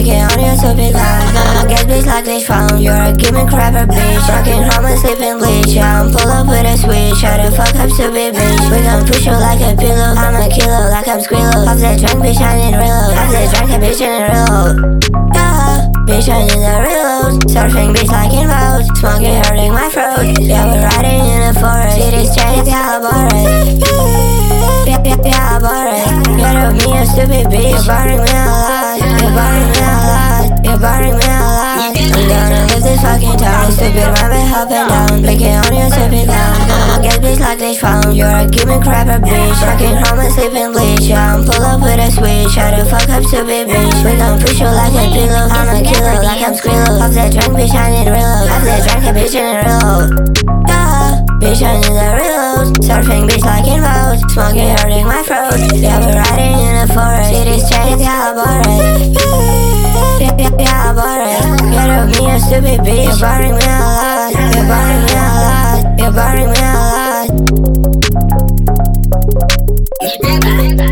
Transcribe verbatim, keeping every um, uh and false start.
Making on your stupid clown. Guess bitch like this phone. You're a giving crapper bitch. Rockin' home and sleeping bleach. Yeah, I'm pull up with a switch. Try to fuck up stupid bitch. We gon' push you like a pillow. I'm a kilo like I'm Squillo. Off that drunk bitch, I need reload. Off that drunk bitch, I need reload. Yeah, bitch, I need the reload. Surfing bitch like in vogue. Smoking hurting my throat. Yeah, we're riding in the forest. See this chain, yeah, I'm boring. Yeah, yeah, yeah, I'm boring. Get up me a stupid bitch. You're boring me a lot. You're boring me a lot. You're boring me a lot. I'm gonna live this fucking town. Stupid rabbit hopping down. Blinking on your stupid clown. Get bitch like this phone. You're a giving crapper bitch. Rockin' home and sleeping bleach. Yeah, I'm pull up with a switch. Try to fuck up stupid bitch. We gon' push you like a pillow. I'm a kilo like I'm Squillo. Off that drunk bitch, I need reload. Off that drunk bitch, I need reload. Yeah, bitch, I need the reload. Surfing bitch like in vogue. Smoking hurting my throat. Yeah, we're riding in the forest. See this chain, yeah, I'm boring. Yeah, yeah, yeah, I'm boring. Get up me a stupid bitch. You're boring me a lot. You're boring me a lot. You're boring me a lot.